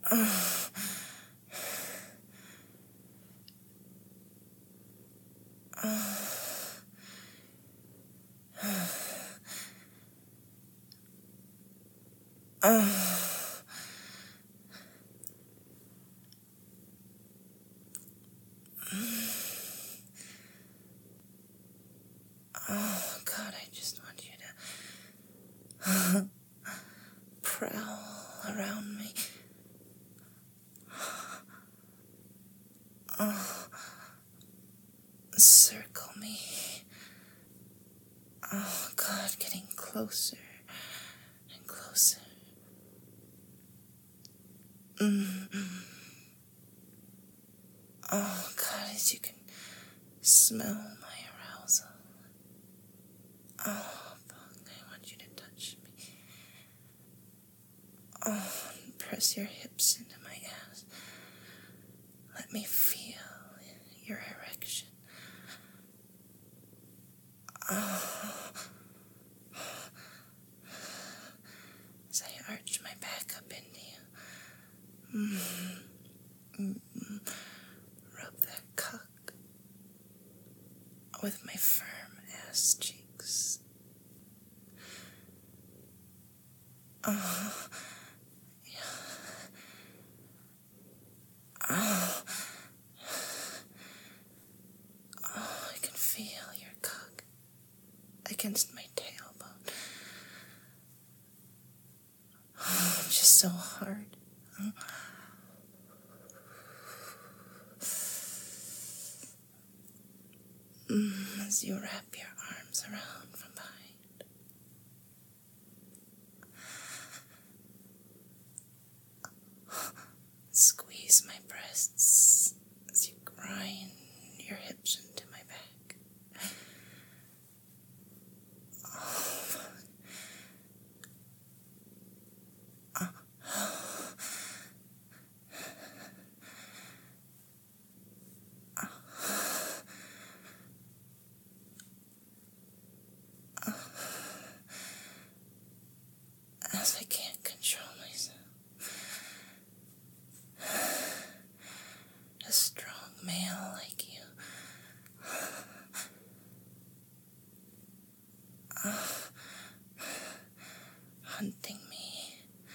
Oh, God, I just want you to prowl around me. Circle me. Oh, God, getting closer and closer. Oh, God, as you can smell my arousal. Oh, I want you to touch me. Oh, and press your hips into my ass. Let me feel your erection. Oh. As I arch my back up into you. Rub that cock with my firm ass cheeks. Oh, yeah. Oh, I can feel your cock against my tailbone. Oh, just so hard. As you wrap your arms around from behind. Squeeze my breasts as you grind your hips into my back. As I can't control myself. A strong male like you. Hunting me.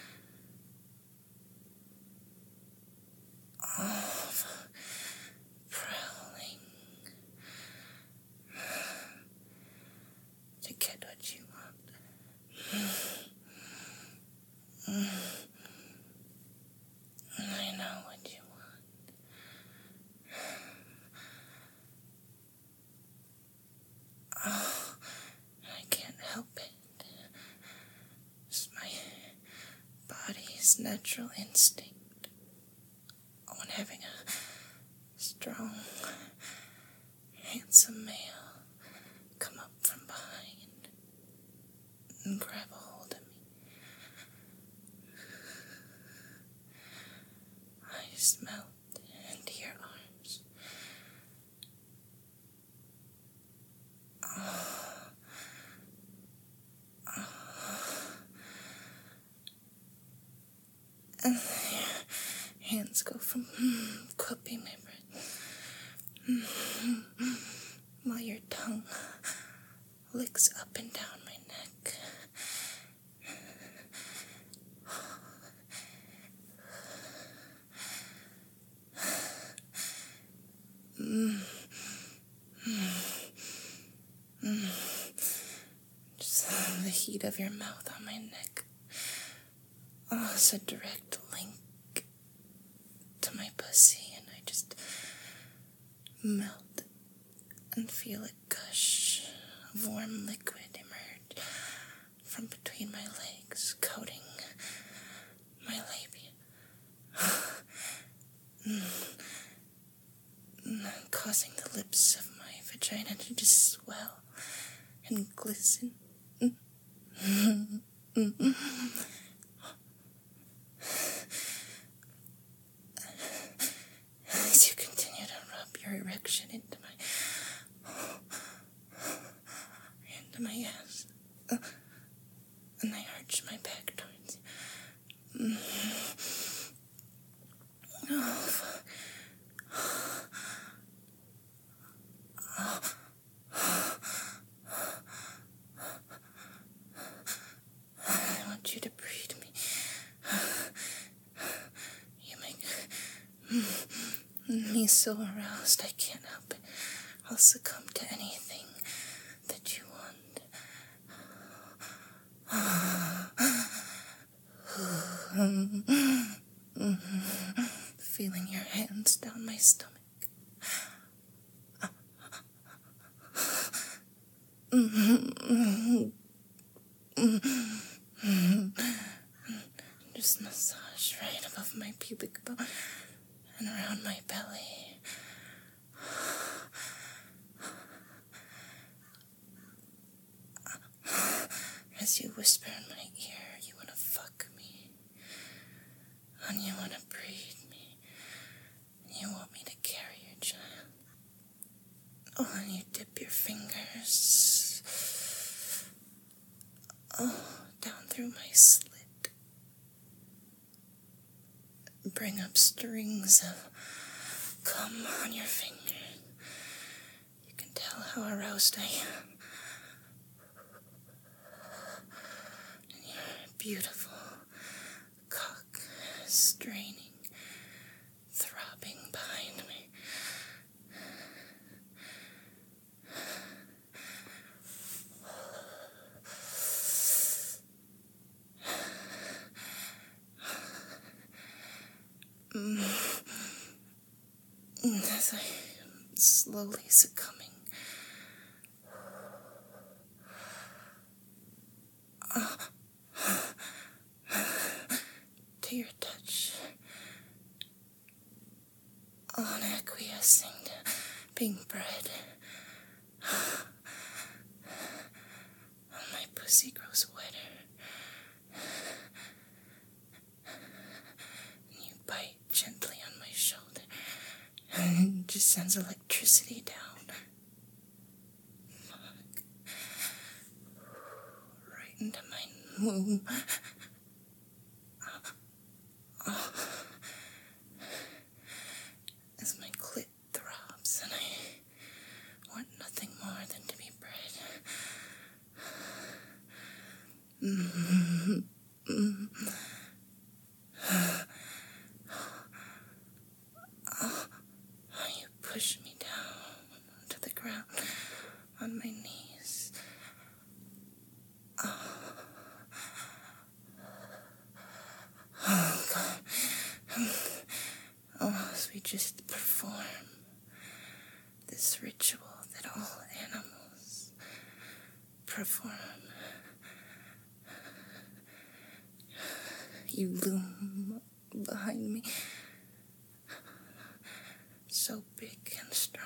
Prowling. To get what you want. I know what you want. Oh, I can't help it. It's my body's natural instinct when having a strong, handsome male come up from behind and grab a hold of me. I smelt into your arms. And your hands go from cupping my breath while your tongue licks up and down my neck. Just the heat of your mouth on my neck. Oh, it's a direct link to my pussy, and I just melt and feel it gush of warm liquid emerge from between my legs, coating my labia, causing the lips of my vagina to just swell and glisten. As you continue to rub your erection into my ass, and I arch my back towards you. Oh, fuck. I want you to breed me. You make me so aroused I can't help it. I'll succumb to anything that you want. Feeling your hands down my stomach. Just massage right above my pubic bone and around my belly. As you whisper in my ear, you wanna fuck me, and you wanna breed me, and you want me to carry your child. Oh, and you dip your fingers, down through my slit. Bring up strings of cum on your finger. You can tell how aroused I am. And your beautiful cock straining, throbbing behind me. As I'm slowly succumbing to your touch, on acquiescing to being bred, my pussy grows wetter, and you bite gently on my shoulder, and it just sends electricity down. Fuck. Right into my womb. As my clit throbs, and I want nothing more than to be bred. You push me down to the ground on my knees. Oh, God. As we just perform this ritual that all animals perform. You loom behind me, so big and strong,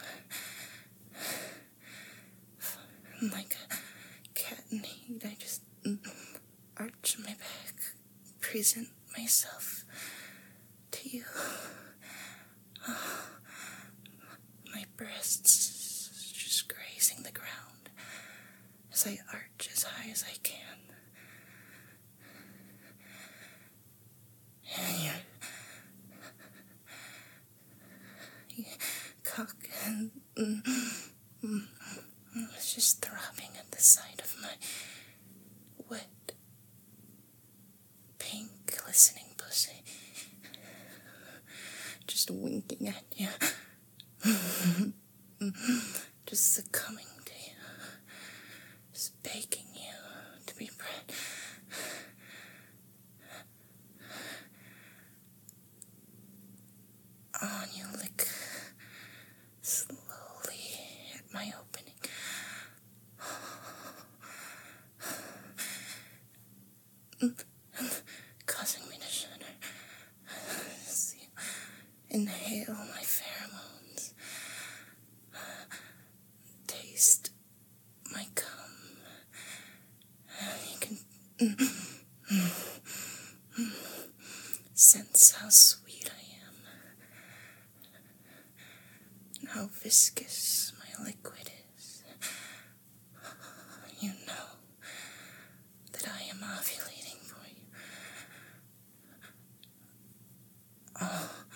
like a cat in heat. I just arch my back, present myself to you. My breasts just grazing the ground as I arch as high as I can. And your cock was just throbbing at the sight of my wet, pink, glistening pussy. Just winking at you. Just succumbing to you. Just begging you to be bred. Oh, and you lick slowly at my opening. Causing me to shudder. As you inhale my pheromones. Taste my cum. You can sense how sweet I am. And how viscous my liquid is. You know that I am ovulating for you. Oh,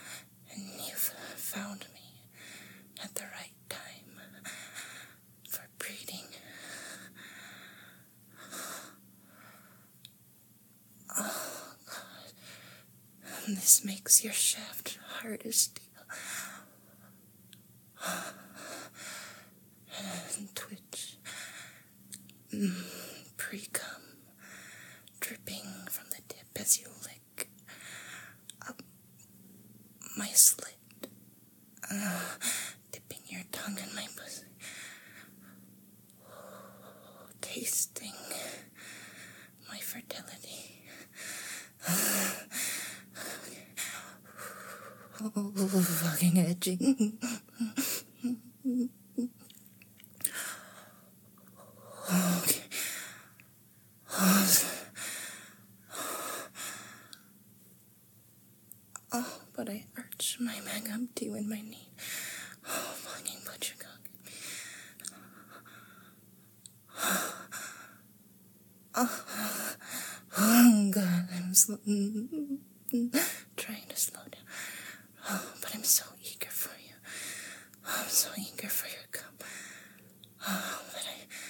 This makes your shaft hard as steel. And twitch. Pre-cum. Dripping from the tip as you lick up my slit. Dipping your tongue in my pussy. Tasting my fertility. Fucking edging. Okay. Oh, but I arch my mag up to you in my knee. Oh, fucking put your cock in me. Oh, God, I'm trying to slow down. Oh, but I'm so eager for you. I'm so eager for your cum. Oh, that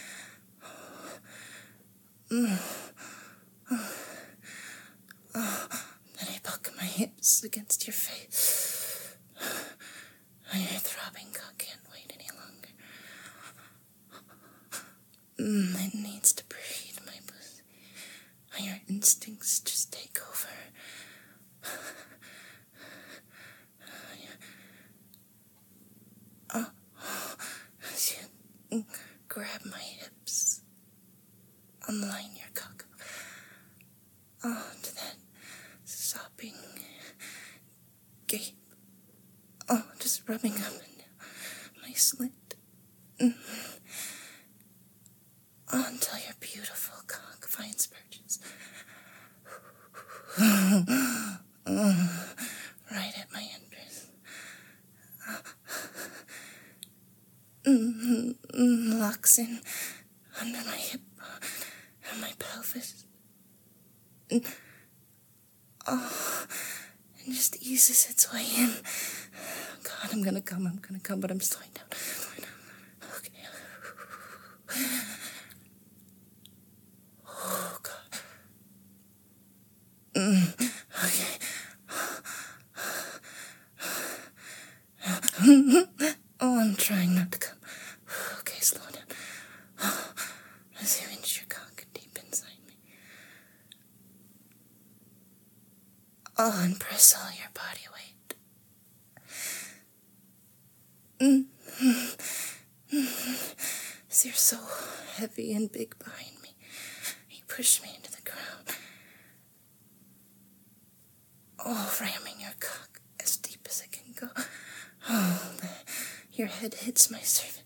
I buck my hips against your face. And your throbbing cock can't wait any longer. It needs to breathe, my pussy. And your instincts just take over. As you grab my hips, unline your cock. Oh, to that sopping gape. Oh, just rubbing up and down my slit. Until your beautiful cock finds purchase. Right at my entrance. Locks in under my hip and my pelvis. Oh, and just eases its way in. God, I'm gonna come, but I'm slowing down. Okay. Oh, God. Okay. Oh, I'm trying not to come. Okay, slow down. As you inch your cock deep inside me. Oh, and press all your body weight. As you're so heavy and big behind me, you push me into the ground. Oh, ramming your cock as deep as it can go. Oh, your head hits my cervix.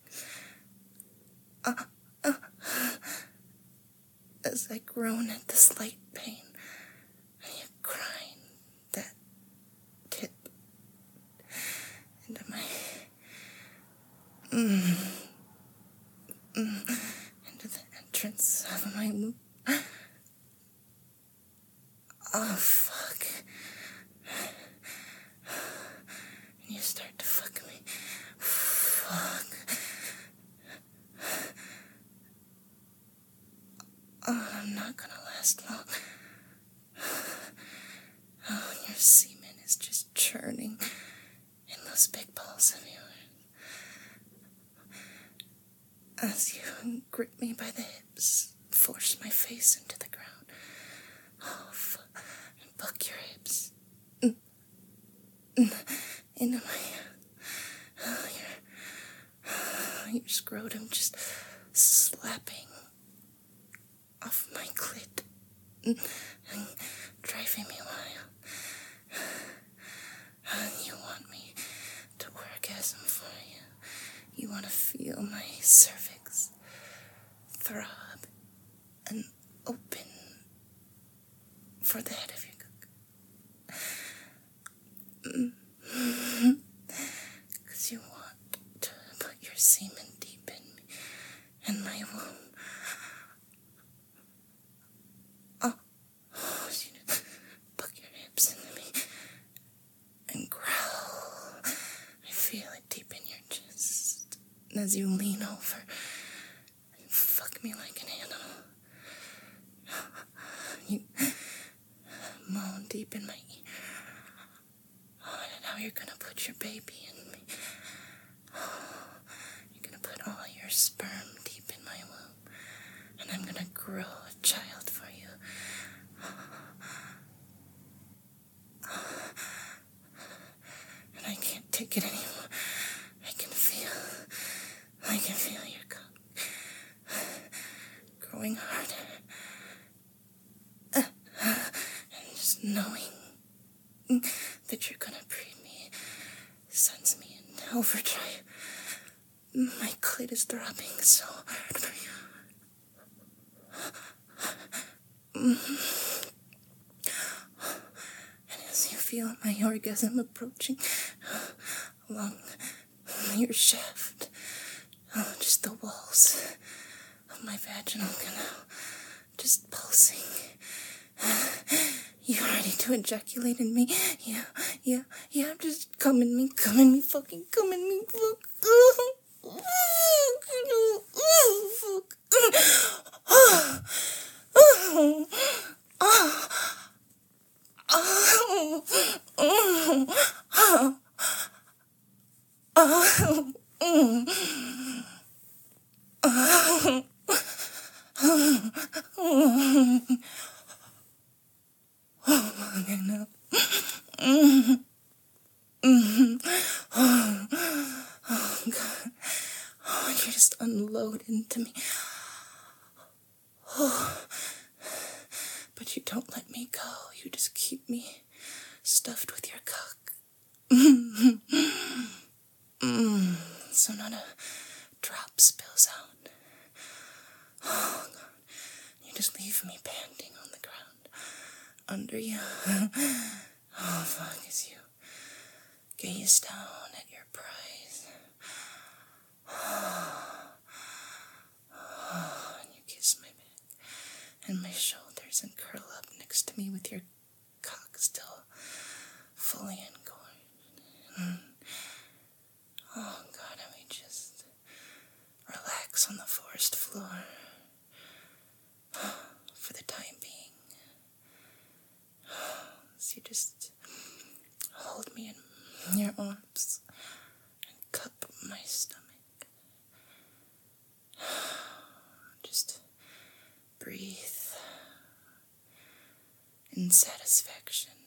As I groan at the slight pain, and you grind that tip into my into the entrance of my womb. Oh, fuck. And you start to fuck me. Fuck. Oh, I'm not gonna last long. Oh, and your semen is just churning in those big balls of yours. As you grip me by the hips, force my face into the ground. Oh, and buck your hips into my your scrotum just slapping off my clit and driving me wild. And you want me to orgasm for you. You want to feel my cervix throb and open for the head of your cock. Because you want to put your semen deep in me, in my womb. Oh, you put your hips into me and growl. I feel it deep in your chest as you lean over and fuck me like an animal. You moan deep in my ear. you're gonna put your baby in me. You're gonna put all your sperm deep in my womb, and I'm gonna grow a child for you. And I can't take it anymore. I can feel your cock growing harder. And just knowing that you're gonna breed me sends me in overdrive. My clit is throbbing so hard for you. And as you feel my orgasm approaching along your shaft, just the walls of my vaginal canal just pulsing. You ready to ejaculate in me? Yeah, just come in me, fucking come in me, fuck. God. Oh, you just unload into me. Oh. But you don't let me go. You just keep me stuffed with your cock. So not a drop spills out. Oh, God. You just leave me panting on the ground under you. Oh, fuck, as you gaze down at your prize. And you kiss my back and my shoulders and curl up next to me with your cock still fully engorged. Oh, God, and we just relax on the forest floor for the time being. So you just hold me in your arms and cup my stomach. Just breathe in satisfaction